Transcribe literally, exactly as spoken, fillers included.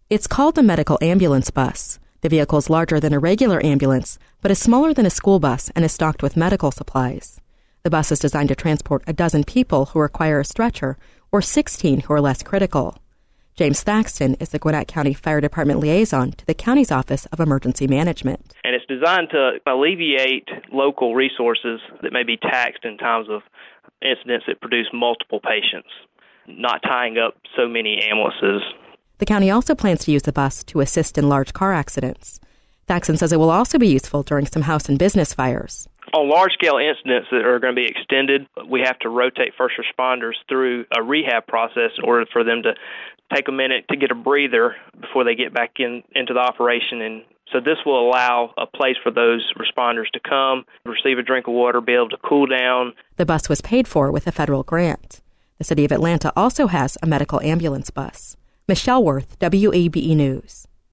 It's called a medical ambulance bus. The vehicle is larger than a regular ambulance, but is smaller than a school bus and is stocked with medical supplies. The bus is designed to transport a dozen people who require a stretcher or sixteen who are less critical. James Thaxton is the Gwinnett County Fire Department liaison to the county's Office of Emergency Management. And it's designed to alleviate local resources that may be taxed in times of incidents that produce multiple patients, not tying up so many ambulances. The county also plans to use the bus to assist in large car accidents. Thaxton says it will also be useful during some house and business fires. On large-scale incidents that are going to be extended, we have to rotate first responders through a rehab process in order for them to take a minute to get a breather before they get back in into the operation. And so this will allow a place for those responders to come, receive a drink of water, be able to cool down. The bus was paid for with a federal grant. The city of Atlanta also has a medical ambulance bus. Michelle Worth, W A B E News.